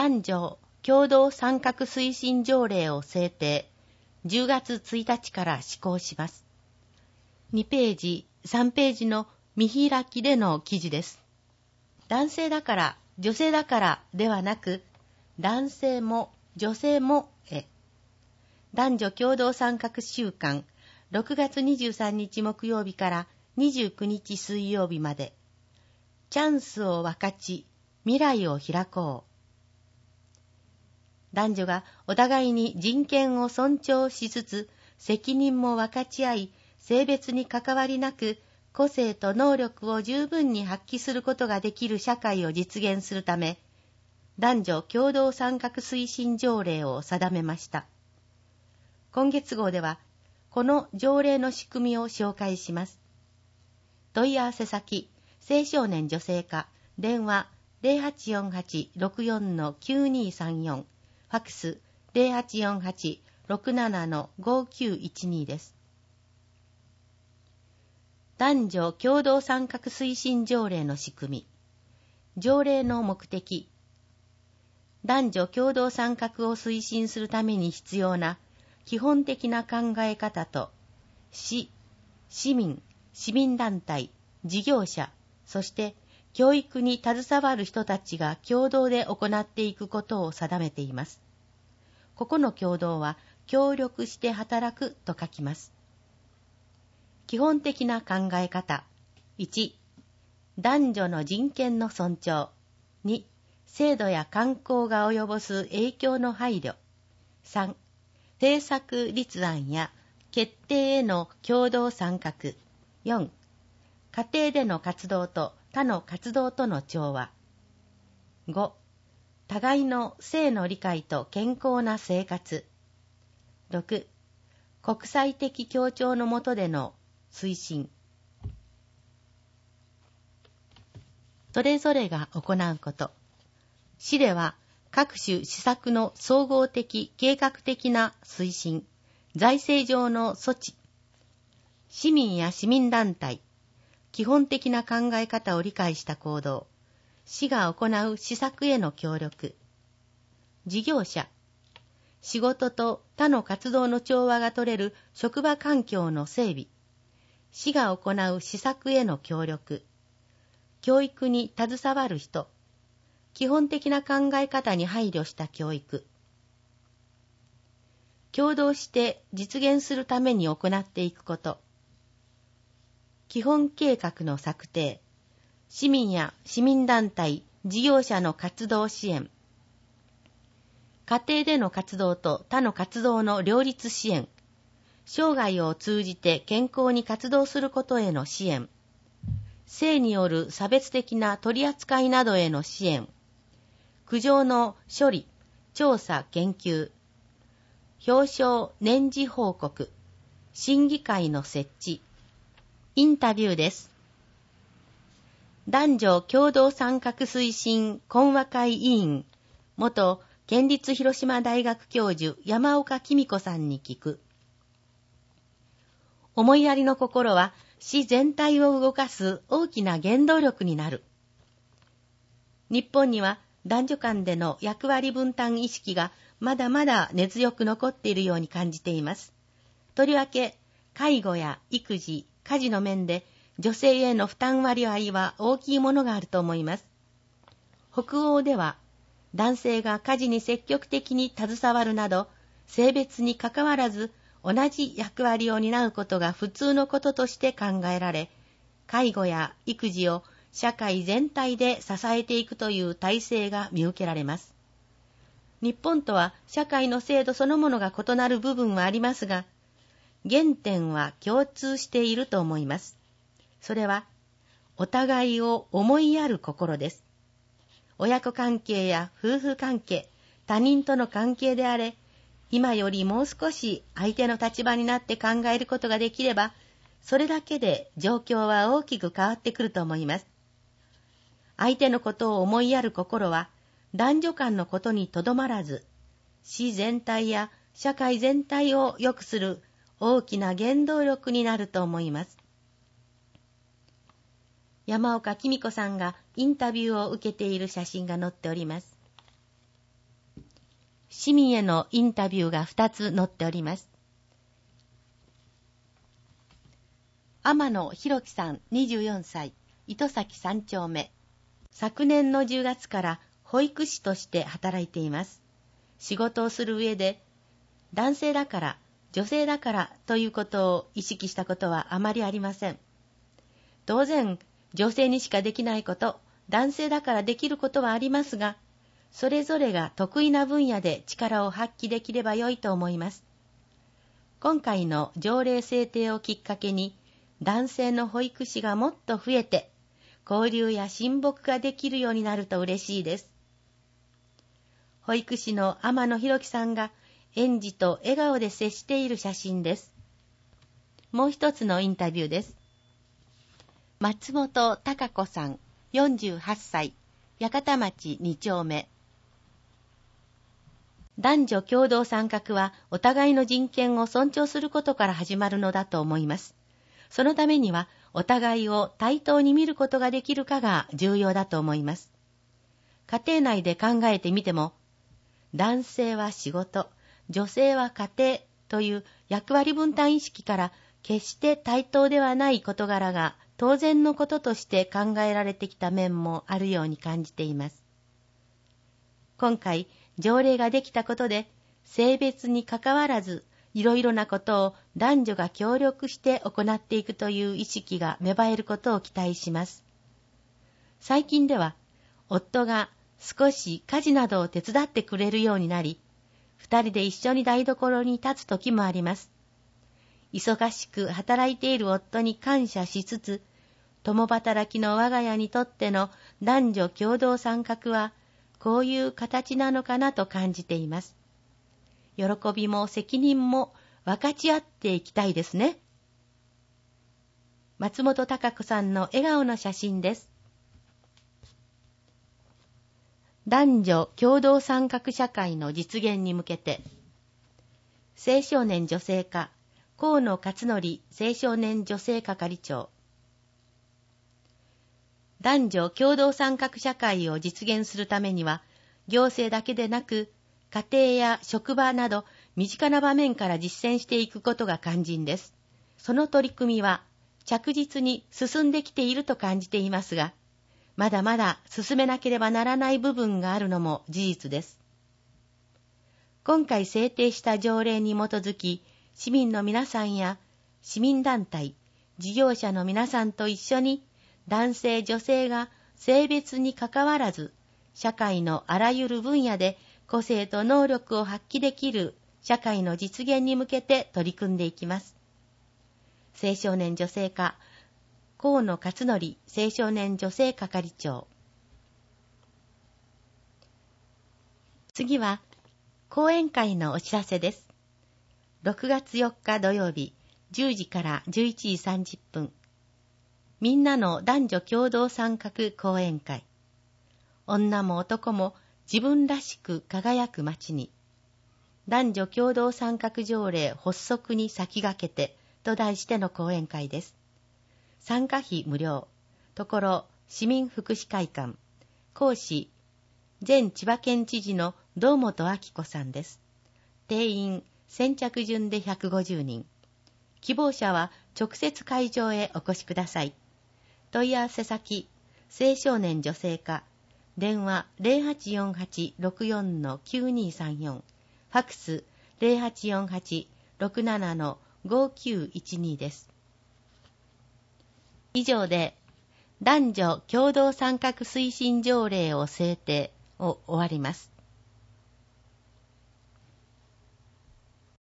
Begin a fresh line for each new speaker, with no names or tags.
男女共同参画推進条例を制定、10月1日から施行します。2ページ、3ページの見開きでの記事です。男性だから、女性だからではなく、男性も女性も男女共同参画週間、6月23日木曜日から29日水曜日まで、チャンスを分かち、未来を開こう。男女がお互いに人権を尊重しつつ、責任も分かち合い、性別に関わりなく、個性と能力を十分に発揮することができる社会を実現するため、男女共同参画推進条例を定めました。今月号では、この条例の仕組みを紹介します。問い合わせ先、青少年女性課、電話 0848-64-9234、ファクス 0848-67-5912 です。男女共同参画推進条例の仕組み。条例の目的。男女共同参画を推進するために必要な基本的な考え方と、市民、市民団体、事業者、そして教育に携わる人たちが共同で行っていくことを定めています。ここの共同は、協力して働くと書きます。基本的な考え方。1、男女の人権の尊重。2、制度や慣行が及ぼす影響の配慮。3、政策立案や決定への共同参画。4、家庭での活動と他の活動との調和。5、互いの性の理解と健康な生活。6、国際的協調の下での推進。それぞれが行うこと。市では各種施策の総合的計画的な推進、財政上の措置。市民や市民団体、基本的な考え方を理解した行動。市が行う施策への協力。事業者、仕事と他の活動の調和が取れる職場環境の整備。市が行う施策への協力。教育に携わる人。基本的な考え方に配慮した教育。共同して実現するために行っていくこと。基本計画の策定。市民や市民団体、事業者の活動支援。家庭での活動と他の活動の両立支援。生涯を通じて健康に活動することへの支援。性による差別的な取り扱いなどへの支援。苦情の処理、調査、研究。表彰、年次報告。審議会の設置。インタビューです。男女共同参画推進懇話会委員、元県立広島大学教授山岡紀美子さんに聞く。思いやりの心は市全体を動かす大きな原動力になる。日本には男女間での役割分担意識がまだまだ根強く残っているように感じています。とりわけ、介護や育児、家事の面で女性への負担割合は大きいものがあると思います。北欧では男性が家事に積極的に携わるなど、性別に関わらず同じ役割を担うことが普通のこととして考えられ、介護や育児を社会全体で支えていくという体制が見受けられます。日本とは社会の制度そのものが異なる部分はありますが、原点は共通していると思います。それは、お互いを思いやる心です。親子関係や夫婦関係、他人との関係であれ、今よりもう少し相手の立場になって考えることができれば、それだけで状況は大きく変わってくると思います。相手のことを思いやる心は、男女間のことにとどまらず、市全体や社会全体を良くする大きな原動力になると思います。山岡紀美子さんがインタビューを受けている写真が載っております。 市民へのインタビューが2つ載っております。天野博樹さん24歳、糸崎3丁目。昨年の10月から保育士として働いています。仕事をする上で、男性だから、女性だからということを意識したことはあまりありません。当然、女性にしかできないこと、男性だからできることはありますが、それぞれが得意な分野で力を発揮できればよいと思います。今回の条例制定をきっかけに、男性の保育士がもっと増えて、交流や親睦ができるようになると嬉しいです。保育士の天野博樹さんが園児と笑顔で接している写真です。もう一つのインタビューです。松本孝子さん、48歳、八幡町2丁目。男女共同参画はお互いの人権を尊重することから始まるのだと思います。そのためにはお互いを対等に見ることができるかが重要だと思います。家庭内で考えてみても、男性は仕事、女性は家庭という役割分担意識から決して対等ではない事柄が当然のこととして考えられてきた面もあるように感じています。今回条例ができたことで性別にかかわらずいろいろなことを男女が協力して行っていくという意識が芽生えることを期待します。最近では夫が少し家事などを手伝ってくれるようになり、二人で一緒に台所に立つ時もあります。忙しく働いている夫に感謝しつつ、共働きの我が家にとっての男女共同参画はこういう形なのかなと感じています。喜びも責任も分かち合っていきたいですね。松本孝子さんの笑顔の写真です。男女共同参画社会の実現に向けて、青少年女性課、河野勝則青少年女性係長。男女共同参画社会を実現するためには、行政だけでなく、家庭や職場など身近な場面から実践していくことが肝心です。その取り組みは着実に進んできていると感じていますが、まだまだ進めなければならない部分があるのも事実です。今回制定した条例に基づき、市民の皆さんや市民団体、事業者の皆さんと一緒に男性女性が性別にかかわらず、社会のあらゆる分野で個性と能力を発揮できる社会の実現に向けて取り組んでいきます。青少年女性課、河野勝則青少年女性係長。次は、講演会のお知らせです。6月4日土曜日、10時から11時30分。みんなの男女共同参画講演会。女も男も自分らしく輝く街に。男女共同参画条例発足に先駆けてと題しての講演会です。参加費無料。ところ市民福祉会館。講師、前千葉県知事の堂本明子さんです。定員先着順で150人。希望者は直接会場へお越しください。問い合わせ先、青少年女性課。電話 0848-64-9234。ファクス 0848-67-5912 です。以上で男女共同参画推進条例を制定を終わります。